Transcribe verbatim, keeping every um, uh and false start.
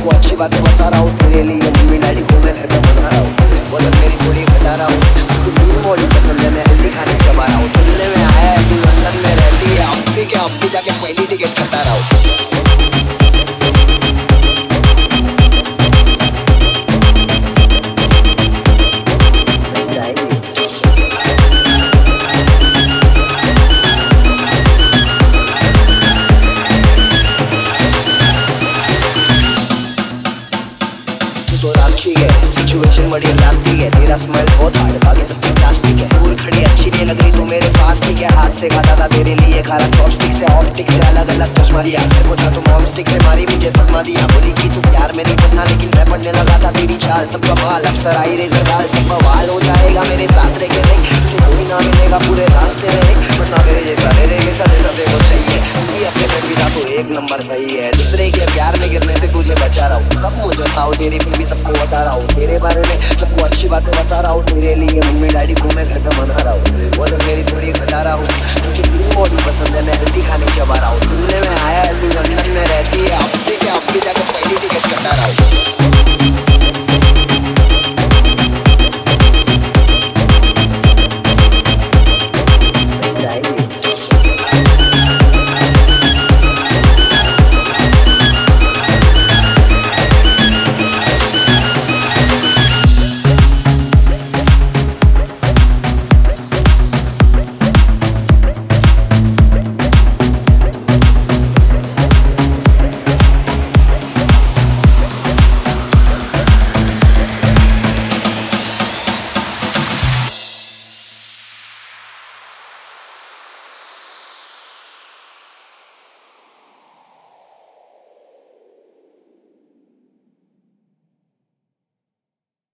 सबको अच्छी बातें बता रहा हूँ, तेरे लिए मम्मी डैडी को मैं घर पे बना रहा हूँ, वजन मेरी थोड़ी घटा रहा हूँ, बॉडी पसंद है मैं हेल्दी खाने चबा रहा हूँ, सुनने में आया है तू लंदन में रहती है, अब भी क्या अब भी जाके पहली टिकट कटा रहा हूँ। तो राक्षी है, सिचुएशन बड़ी इलास्टिक है, तेरा स्माइल बहुत हार्ड भागे सबकी प्लास्टिक है, दूर खड़ी अच्छी नहीं लग रही तो मेरे पास ठीक है, हाथ से खाता था तेरे लिए खा रहा चॉपस्टिक से ऑप्टिक से अलग अलग चश्मा लिया, फिर पूछा तो मॉम स्टिक से मारी मुझे सदमा दिया, बोली की तू प्यार में नहीं पढ़ना लेकिन मैं पढ़ने लगा था तेरी चाल, सब कमाल अफसर आई रेजर डाल सब बवाल हो जाएगा मेरे साथ रह के देख, तुझे कोई ना मिलेगा पूरे रास्ते में एक, वरना मेरे जैसा मेरे जैसा जैसा देखो चाहिए, तू भी अपने पे फिदा तो एक नंबर सही है, दूसरे के प्यार में गिरने से तुझे बचा रहा हूँ, सब मुझे खाओ तेरी फिर भी सबको बता रहा हूँ, तेरे बारे में सबको अच्छी बातें बता रहा हूँ, तेरे लिए मम्मी डैडी को मैं घर पे मना रहा हूँ, वजन मेरी थोड़ी घटा रहा हूँ, तुझे क्रीम बॉडी पसंद है मैं हेल्दी खाने चबा रहा हूँ, सुनने में आया है तू लंदन में रहती है, अब भी क्या अब भी जाकर पहली टिकट कटा रहा हूँ।